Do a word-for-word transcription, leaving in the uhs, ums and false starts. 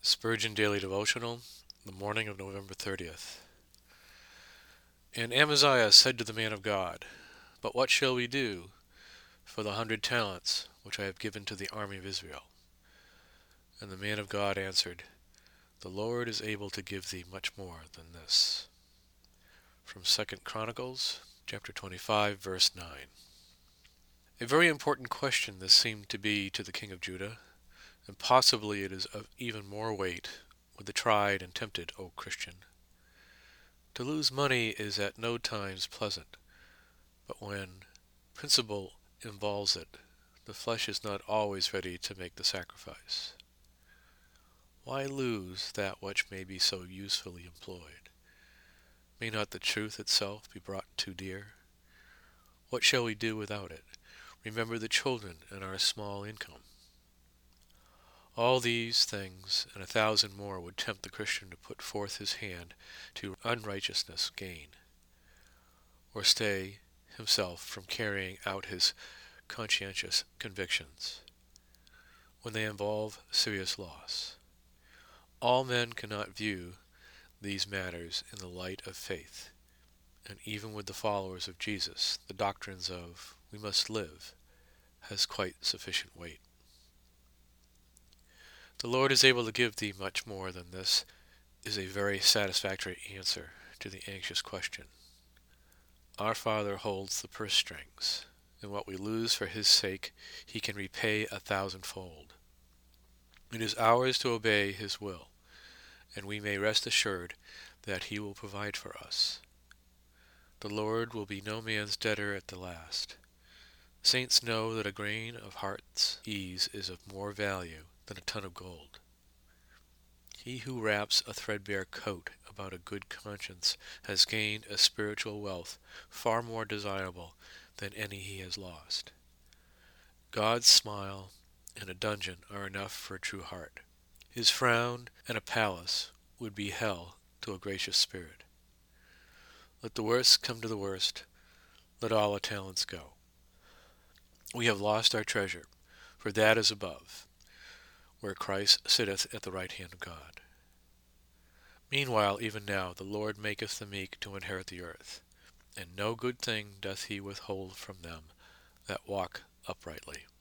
Spurgeon Daily Devotional, the morning of November thirtieth. And Amaziah said to the man of God, But what shall we do for the hundred talents which I have given to the army of Israel? And the man of God answered, The Lord is able to give thee much more than this. From Second Chronicles, chapter twenty-five, verse nine. A very important question this seemed to be to the king of Judah, and possibly it is of even more weight with the tried and tempted, O Christian. To lose money is at no times pleasant, but when principle involves it, the flesh is not always ready to make the sacrifice. Why lose that which may be so usefully employed? May not the truth itself be brought too dear? What shall we do without it? Remember the children and our small income. All these things and a thousand more would tempt the Christian to put forth his hand to unrighteousness gain, or stay himself from carrying out his conscientious convictions, when they involve serious loss. All men cannot view these matters in the light of faith, and even with the followers of Jesus, the doctrines of we must live has quite sufficient weight. The Lord is able to give thee much more than this is a very satisfactory answer to the anxious question. Our Father holds the purse strings, and what we lose for his sake he can repay a thousandfold. It is ours to obey his will, and we may rest assured that he will provide for us. The Lord will be no man's debtor at the last. Saints know that a grain of heart's ease is of more value than a ton of gold. He who wraps a threadbare coat about a good conscience has gained a spiritual wealth far more desirable than any he has lost. God's smile and a dungeon are enough for a true heart. His frown and a palace would be hell to a gracious spirit. Let the worst come to the worst. Let all our talents go. We have lost our treasure, for that is above, where Christ sitteth at the right hand of God. Meanwhile, even now, the Lord maketh the meek to inherit the earth, and no good thing doth he withhold from them that walk uprightly.